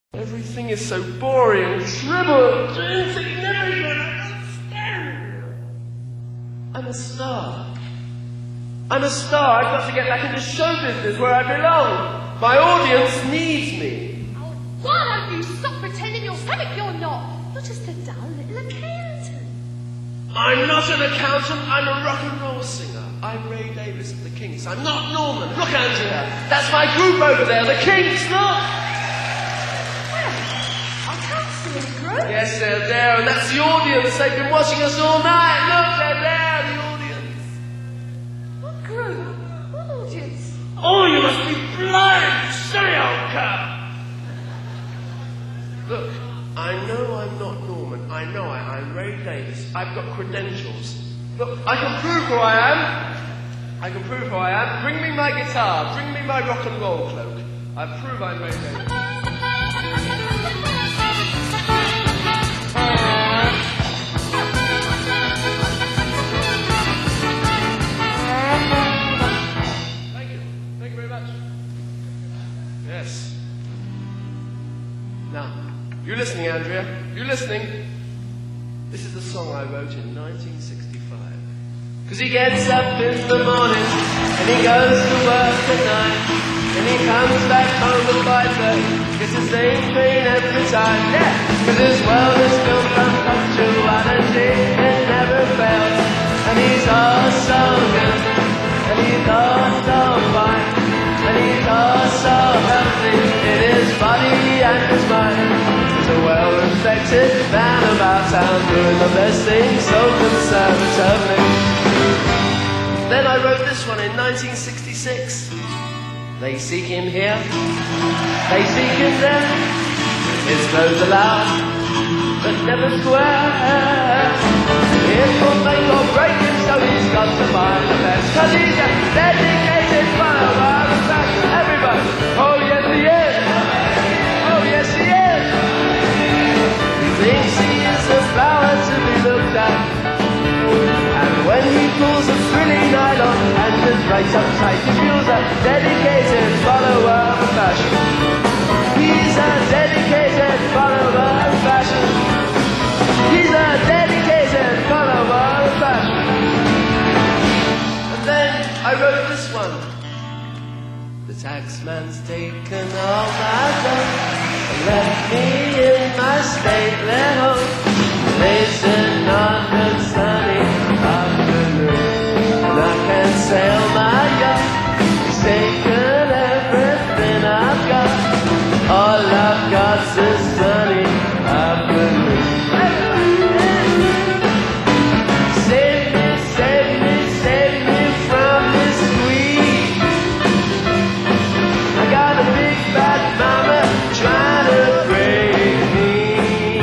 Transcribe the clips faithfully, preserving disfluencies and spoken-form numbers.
Everything is so boring and shriveled and insignificant. I can't stand it. I'm a star. I'm a star. I've got to get back into show business where I belong. My audience needs me. Oh, why don't you stop pretending you're something you're not? You're just a dull little accountant. I'm not an accountant. I'm a rock and roll singer. I'm Ray Davies of the Kinks. I'm not Norman. Look, Andrea. That's my group over there, the Kinks. Look. Yes, they're there, and that's the audience. They've been watching us all night. Look, they're there, the audience. What group? What audience? Oh, you must be blind, silly old cow. Look, I know I'm not Norman. I know I, I'm Ray Davies. I've got credentials. Look, I can prove who I am. I can prove who I am. Bring me my guitar. Bring me my rock and roll cloak. I prove I'm Ray Davies. Yes. Now, you listening, Andrea? You listening? This is the song I wrote in nineteen sixty-five. Cause he gets up in the morning and he goes to work at night, and he comes back home at five thirty. It's the same train every time. Yeah. Cause his world is built on punctuality. It never fails. And he's all so good. And he's all so fine. And he's all so healthy in his body and his mind. He's a well-respected man about town, doing the best thing so conservatively. Then I wrote this one in nineteen sixty-six. They seek him here, they seek him there. His clothes are loud, but never square. It will make or break him, so he's got to find the best. Cause he's a dedicated follower of fashion. Everybody, oh yes he is. Oh yes he is. He thinks he is a flower to be looked at. And when he pulls a frilly nylon and just right up tight, he feels a dedicated follower of fashion. He's a dedicated follower of fashion. He's a dedicated follower of fashion. And then I wrote this one. The taxman's taken all my love and left me in my stately home, racing on the sunny afternoon. And I can sail my yacht. He's taken everything I've got. All I've got's a sunny afternoon. Save me, save me, save me from this squeeze. I got a big bad mama trying to break me,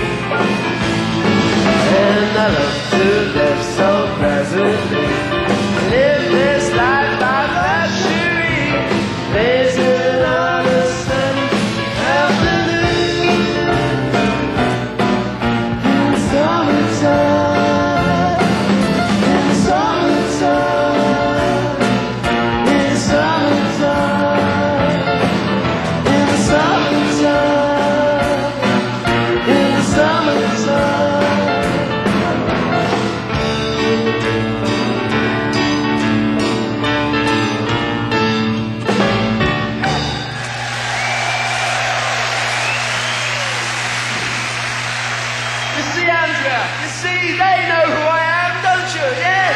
and I love to live so pleasantly, live this life like luxury, blazing on a sunny afternoon in summertime, in summertime, in summertime, in summertime, in summertime. You see, Andrea, you see, they know who I am, don't you? Yes?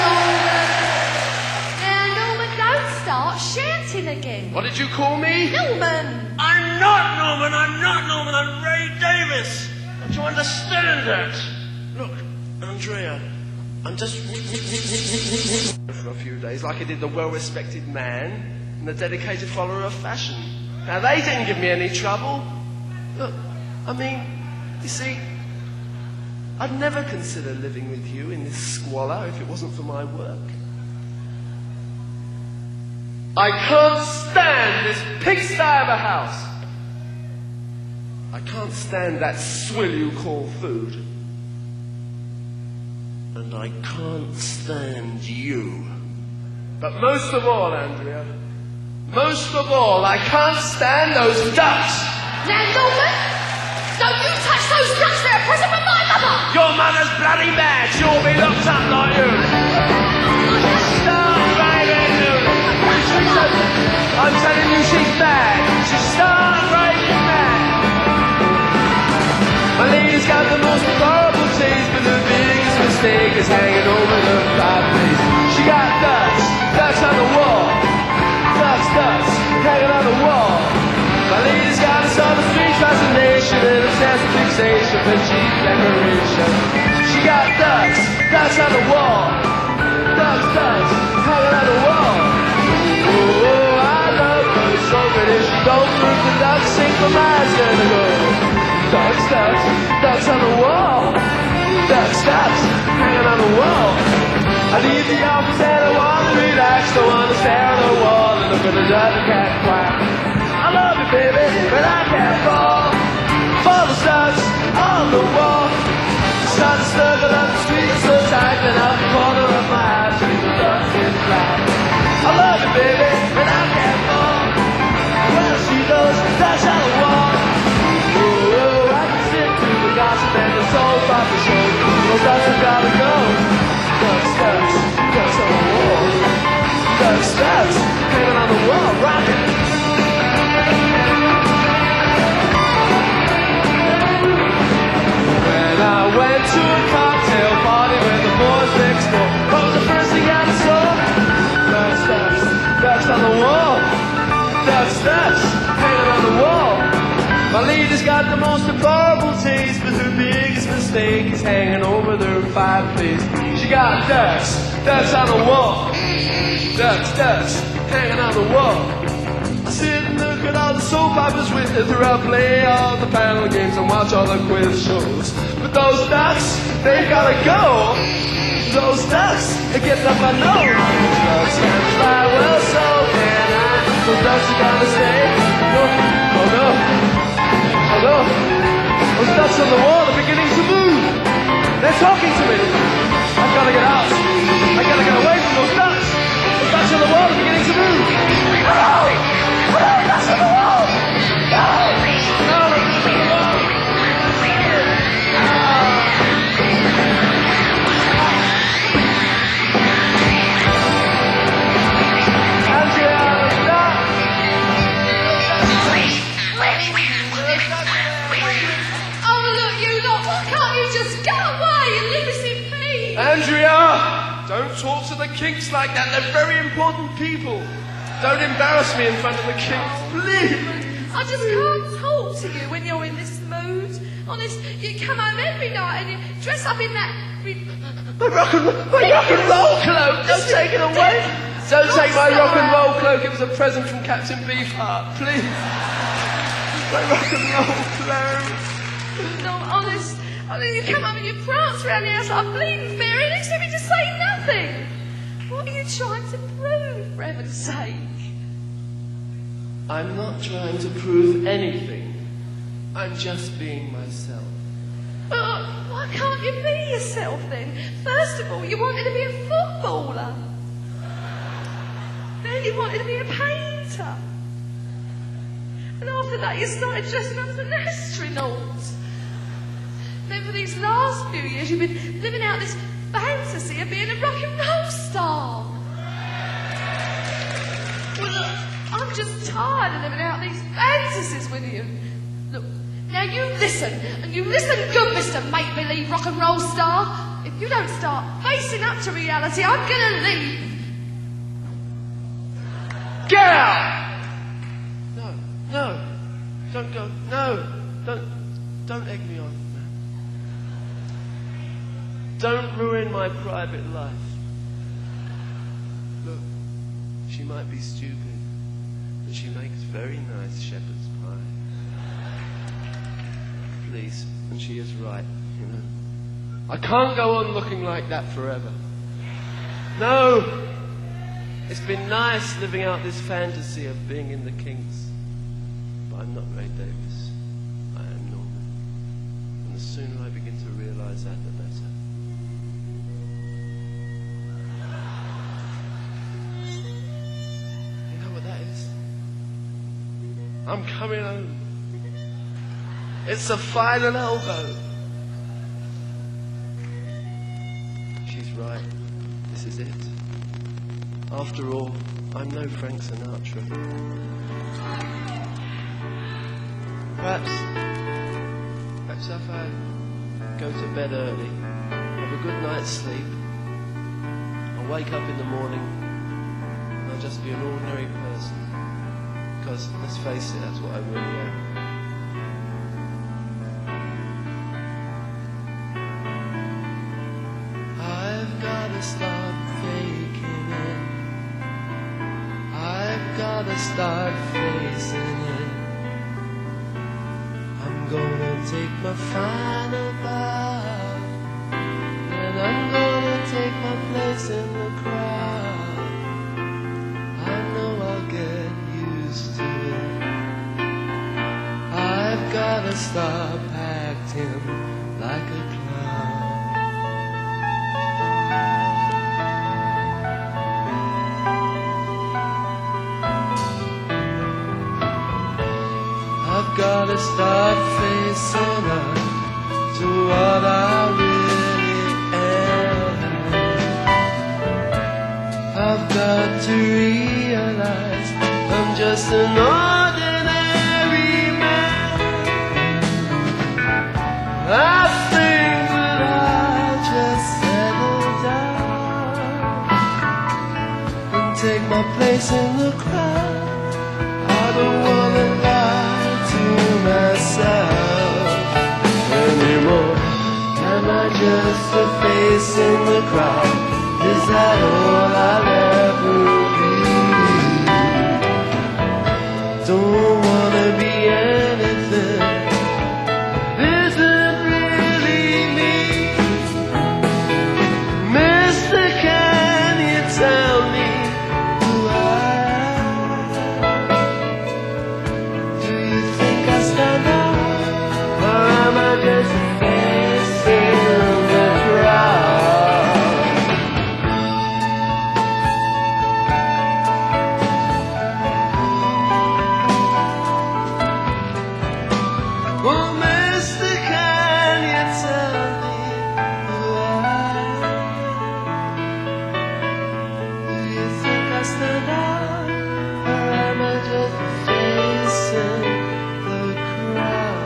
Now, Norman, don't start shouting again. What did you call me? Norman! I'm not Norman, I'm not Norman, I'm Ray Davies. Don't you understand that? Look, Andrea, I'm just for a few days like I did the well-respected man and the dedicated follower of fashion. Now, they didn't give me any trouble. Look, I mean, you see, I'd never consider living with you in this squalor if it wasn't for my work. I can't stand this pigsty of a house. I can't stand that swill you call food. And I can't stand you. But most of all, Andrea, most of all, I can't stand those ducks. Now, Norman, Your mother's bloody mad. She'll be locked up like you. Start raving, you. She's so, I'm telling you, she's mad. She's start raving mad. My lady's got the most horrible taste, but the biggest mistake is hanging over the fireplace. She got ducks, ducks on the wall. Ducks, ducks, hanging on the wall. My lady's got a sort of strange fascination and obsessive fixation for cheap decoration. She got ducks, ducks on the wall. Ducks, ducks, hanging on the wall. Oh, I love her so, but if she don't move, the ducks sink for miles gonna go. Ducks, ducks, ducks on the wall. Ducks, ducks, hanging on the wall. I leave the office and I want to relax. Don't want to stare at the wall and look at the dirty cat quack. I love you, baby, but I can't fall. For the ducks on the wall. Start to snuggle up the street so tight that out the corner of my eye, see the ducks in black. I love you, baby, but I can't fall. Well, she goes, ducks on the wall. Oh, I can sit through the gossip and the soul opera show. Those ducks have gotta go. Ducks, ducks, ducks on the wall. Ducks, ducks, hanging on the wall, rocking. When I went to a cocktail party with the boys next door, what was the first thing I saw? Ducks, ducks, ducks on the wall. Ducks, ducks, hanging on the wall. My lady's got the most deplorable taste, but her biggest mistake is hanging over the fireplace. She got ducks, ducks on the wall. Ducks, ducks, hanging on the wall. I sit and look at all the soap operas with her throughout, play all the panel games and watch all the quiz shows. But those ducks, they gotta go. Those ducks, they get up my nose. Ducks can fly, well so can I. Those ducks are gonna stay. Oh no. Oh no, those ducks on the wall are beginning to move. They're talking to me. I've got to get out. I've got to get away from those ducks. Those ducks on the wall are beginning to move. No! No, ducks on the wall! No! No, ducks on the wall! Andrea, don't talk to the kinks like that. They're very important people. Don't embarrass me in front of the kinks, please. I just can't talk to you when you're in this mood. Honest, you come home every night and you dress up in that... My rock and, my rock and roll cloak! Don't take it away! Don't take my rock and roll cloak. It was a present from Captain Beefheart, please. My rock and roll cloak. No, honest... I mean, you come home and you prance around the house like a bleeding fairy and expect me to say nothing. What are you trying to prove, for heaven's sake? I'm not trying to prove anything. I'm just being myself. Well, why can't you be yourself then? First of all, you wanted to be a footballer. Then you wanted to be a painter. And after that, you started dressing up as an astronaut. Then for these last few years, you've been living out this fantasy of being a rock and roll star. Well, look, I'm just tired of living out these fantasies with you. Look, now you listen, and you listen good, Mister Make-Believe Rock and Roll Star. If you don't start facing up to reality, I'm gonna leave. Get out! No, no, don't go, no, don't, don't egg me on. Don't ruin my private life. Look, she might be stupid, but she makes very nice shepherd's pie. Please, and she is right, you know. I can't go on looking like that forever. No! It's been nice living out this fantasy of being in the Kinks. But I'm not Ray Davies. I am Norman. And the sooner I begin to realize that, the better. I'm coming home. It's a final elbow. right. This is it. After all, I'm no Frank Sinatra. Perhaps, perhaps if I go to bed early, have a good night's sleep, I'll wake up in the morning and I'll just be an ordinary person. Because, let's face it, that's what I really am. I've gotta stop faking it. I've gotta start facing it. I'm gonna take my final bow, and I'm gonna take my place in the crowd. I know I'll get used to it. I've gotta stop acting like a clown. I've gotta start facing up to what I really am. I've got to realize I'm just an ordinary man. I think that I'll just settle down and take my place in the crowd. I don't wanna lie to myself anymore. Am I just a face in the crowd? Is that all I'll ever be? Don't wanna be anything that isn't really me. Mister, can you tell me who I am? Do you think I stand out, or am I just a face in the crowd? Well, mister, can you tell me who I am? Do you think I stand out, or am I just a face in the crowd?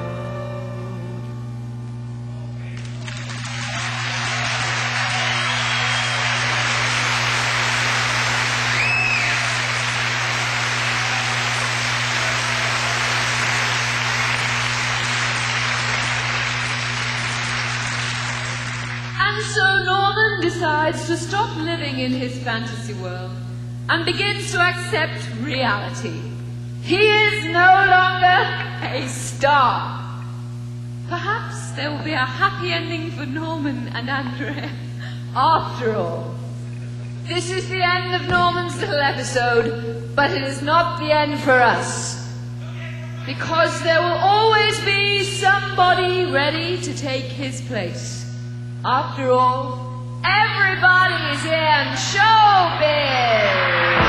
And so Norman decides to stop living in his fantasy world and begins to accept reality. He is no longer a star. Perhaps there will be a happy ending for Norman and Andrea after all. This is the end of Norman's little episode, but it is not the end for us. Because there will always be somebody ready to take his place. After all, everybody is in showbiz!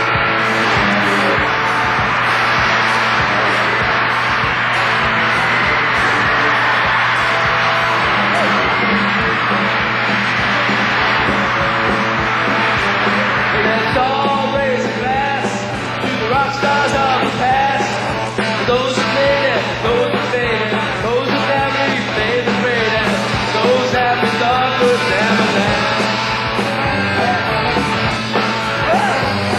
Let's all raise a glass to the rock stars of the past. To those who made it, those who faded, those who never made the grade, and those happy stars would never last.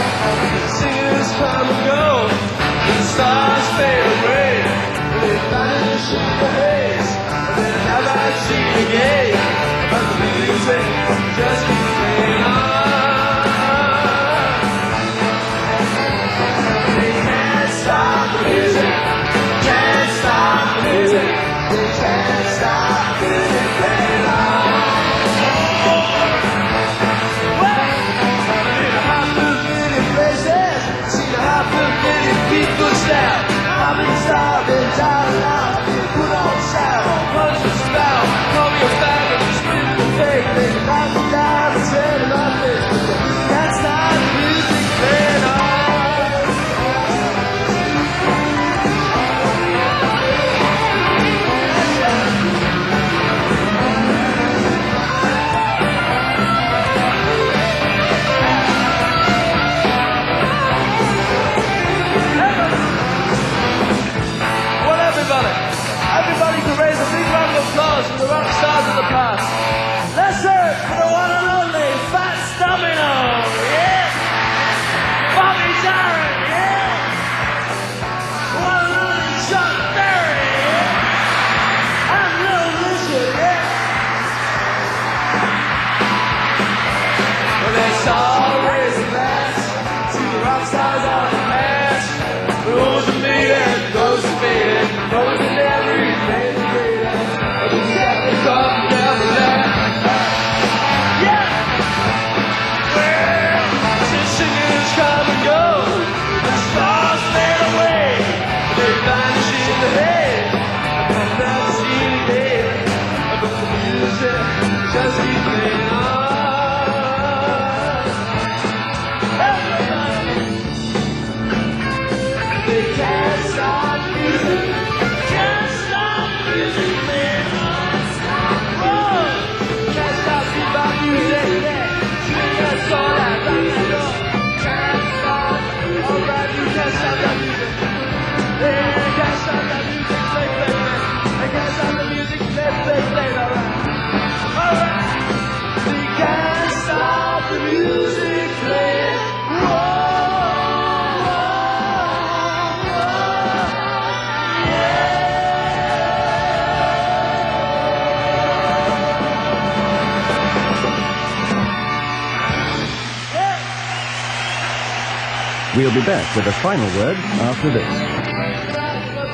We'll be back with a final word after this.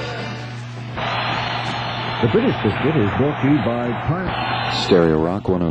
The British Biscuit is brought to you by Pirate. Stereo Rock one oh